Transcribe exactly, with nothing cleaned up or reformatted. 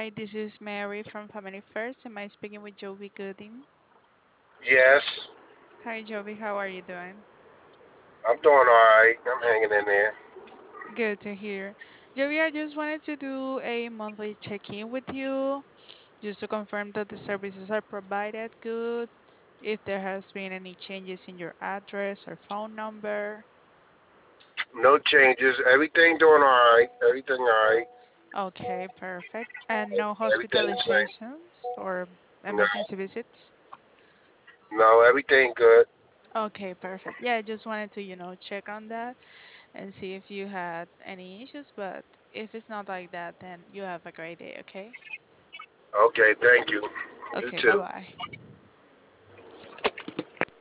Hi, this is Mary from Family First. Am I speaking with Jovi Gooding? Yes, Hi, Jovi. How are you doing? I'm doing all right. I'm hanging in there. Good to hear. Jovi, I just wanted to do a monthly check-in with you, just to confirm that the services are provided good, if there has been any changes in your address or phone number. No changes. Everything doing all right. Everything all right. Okay, perfect. And no Everything the same. hospitalizations or No, emergency visits? no, everything good. Okay, perfect. Yeah, I just wanted to, you know, check on that and see if you had any issues, but if it's not like that, then you have a great day, okay? Okay, thank you. You Okay, too. bye-bye.